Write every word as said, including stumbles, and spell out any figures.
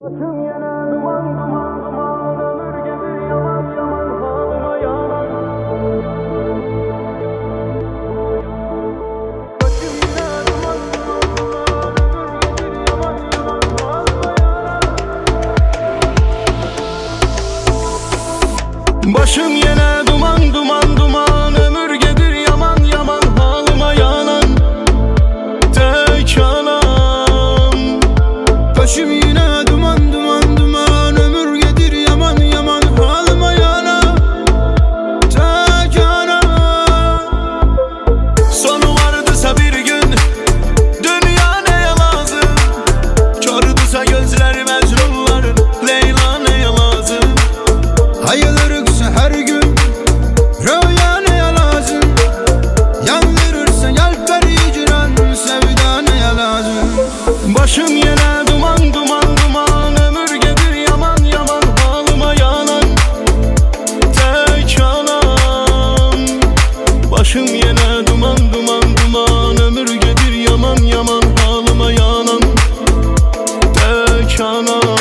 Başım yana duman duman duman, ömür gelir yaman yaman halıma yalan. Başım yana duman duman duman, ömür gelir yaman yaman halıma yalan. Başım yana duman duman duman, ömür gelir yaman yaman halıma yalan. Tek anam. Başım yine duman duman duman, ömür gelir yaman yaman halıma yalan. Tek anam. Sonu vardısa bir gün dünya neye lazım? Kördüse gözler Mecnunların, Leyla neye lazım? Ayılırıksa her gün rüya neye lazım? Yandırırsa yelper hicran, sevda neye lazım? Başım yine duman duman duman, ömür gelir yaman yaman halıma yalan. Tek anam. Başım yine duman duman duman, ömür gelir yaman yaman halıma yalan. Tek anam.